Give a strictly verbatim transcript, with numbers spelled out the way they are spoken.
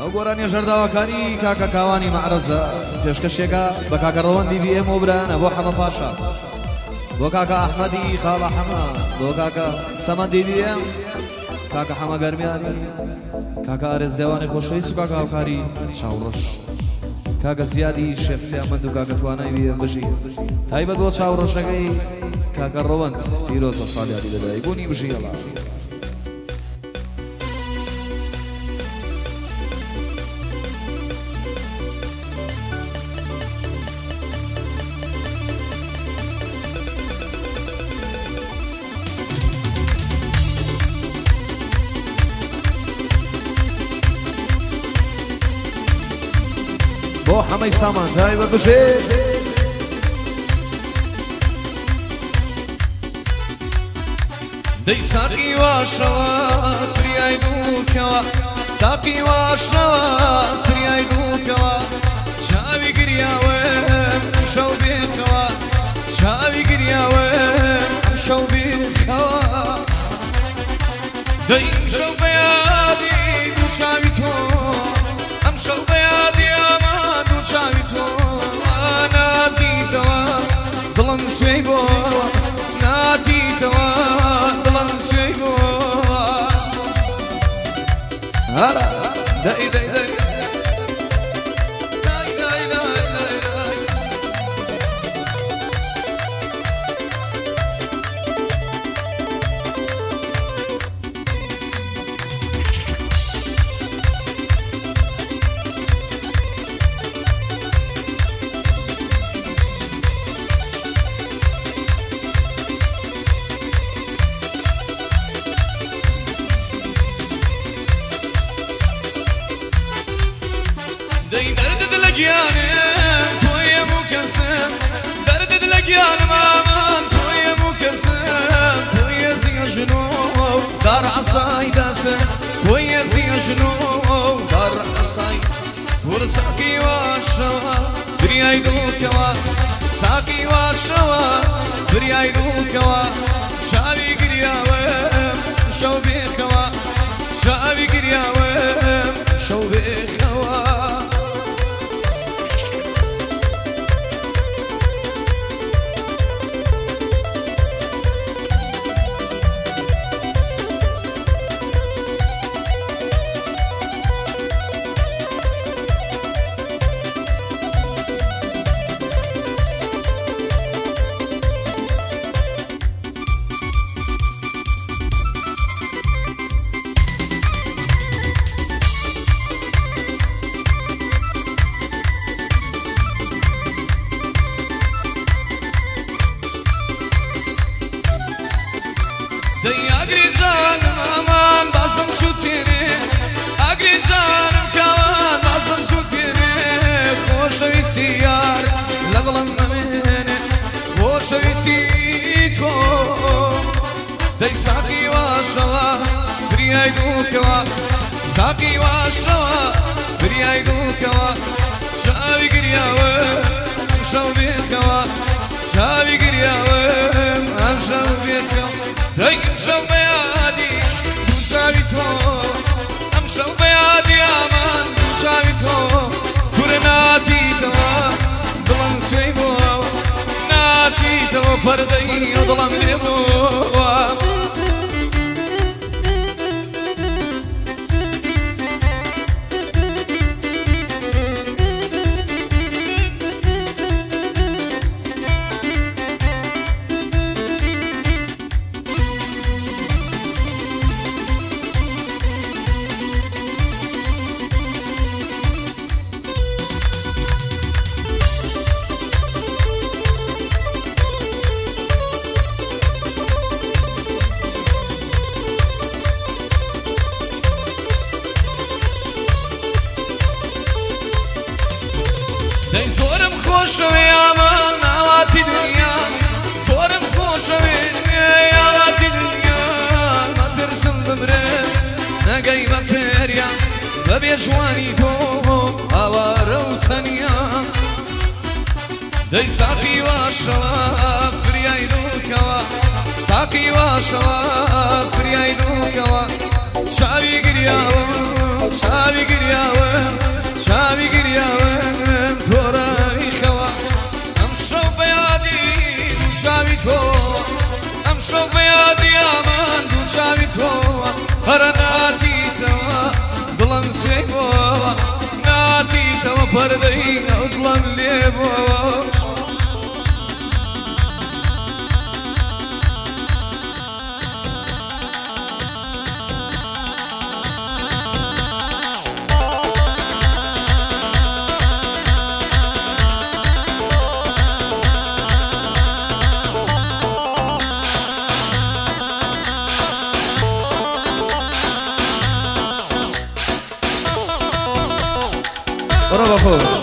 ئەو گۆرانی ژەرداوەکانی کاکە کاوانی مەعرەزە پێشکەشێکە بە کاکە ڕەوەندی بی ئێم و برانە بۆ حەمە پاشا بۆ کاکە ئەحمەدی خاڵە حەمە بۆ کاکە سەمەندی بی ئێم کاکە حەمە گەرمیانی کاکە ئارێز دێوانی خۆشەویست و کاکە هاوکاری چاوڕۆژ کاکە زیادی شێخ سیامەند و کاکە توانای بی ئێم بژی تایبەت بۆ چاوڕۆژەکەی کاکە ڕەوەند پیرۆزە ساڵیادی دەدای بوونی بژی هەڵا بۆ حەمەی سامان تایبەت بژێ دەی ساقی واشەوە فریای دووکەوە ساقی واشەوە فریای دووکەوە چاوی گریاوم شەو بێخەوە چاوی گریاوم شەو بێخەوە دەی شەو بەیادی دوو چاوی تۆ ئەم شەو بەیادی ئەمان دوو چاوی تۆ ناتیتەوە دڵم سوێی بۆ ناتیتەوە دڵم سوێی بۆ هەرا دەی دەی دەی دەی دەردت لە گیانم تۆیە موکەسم دەردت لە گیانم ئامان تۆیە موکەسم تۆیە زیەژنۆ دار عەسای دەسم تۆیە زیەژنۆ دار عەسای وەرە ساقی واشەوە فریای دڵکەوە ساقی واشەوە فریای دڵکەوە چاوی گریاوم شەو بێخەوە چاوی گریاوم شەو بێخەوە دەی ئاگری جانم ئامان باش بم سوود پێنێ ئاگری جانم کاوان باش بم سوود پێنێ خۆشەویستی یار لە دڵم نەمێنێ خۆشەویستی تۆ دەی ساقی واشەوە فریای دووکەوە ساقی واشەوە فریای دووکەوە چاوی گریاوم شەو بێخەوە چاوی گریاوم ئەم شەو بێخەوە دەی شەو بەیادی دوو چاوی تۆ ئەم شەو بەیادی ئامان دوو چاوی تۆ کوورە ناتیتەوە دڵم سوێی بۆ ناتیتەوە پەردەی دڵم لێ بۆوە دەی زۆرم خۆشەوێ ئامان ناواتی دنیا زۆرم خۆشەوێ ئاواتی دنیا مەترسم بمرم نەگەی بە فێریا بەبێ جوانی تۆ ئاوارە و تەنیا دەی ساقی واشەوە فریای دووکەوە ساقی واشەوە فریای دووکەوە چاوی گریاوم چاوی گریاوم ناوی تۆ هەرە ناتیتەوە دڵم سوێی بۆوە ناتیتەوە پەردەی ئەو دڵم لێ بۆوە برافو